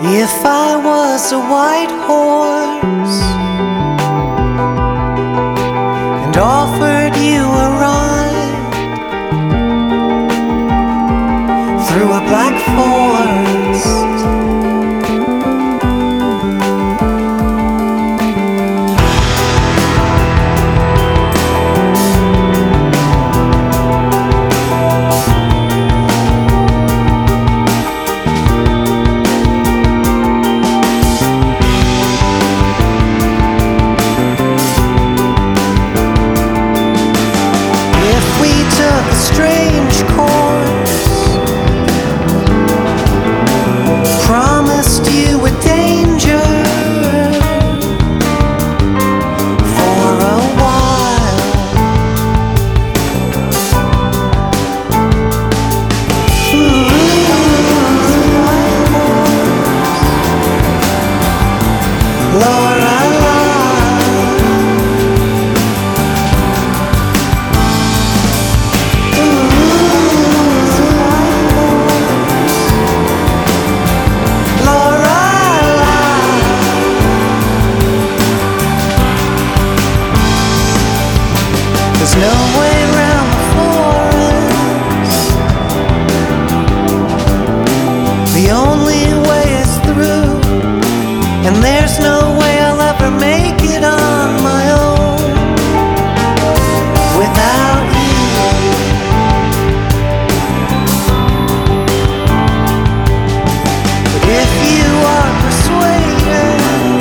If I was a white horse and offered you a ride through a black forest, strange course, promised you a danger for a while. Lorelei, there's no way around the forest. The only way is through, and there's no way I'll ever make it on my own without you. But if you are persuaded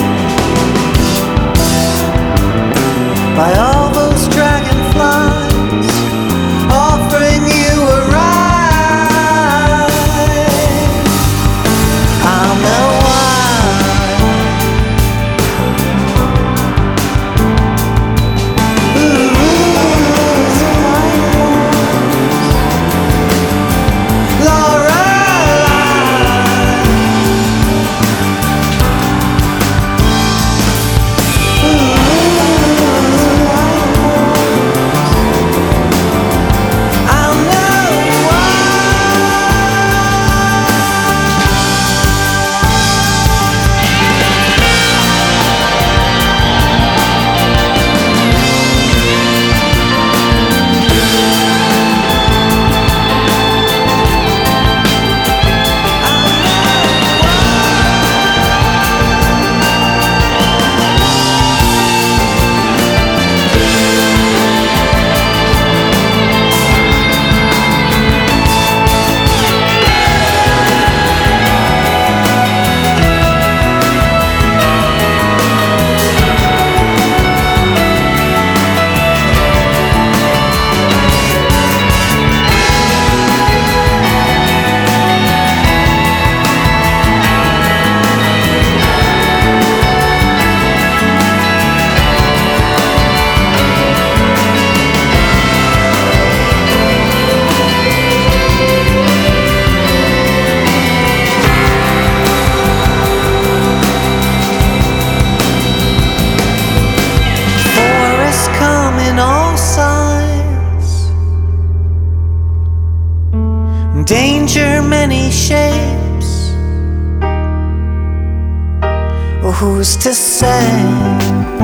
by all those dragonflies offering you a ride, I'll know why. Danger many shapes. Who's to say?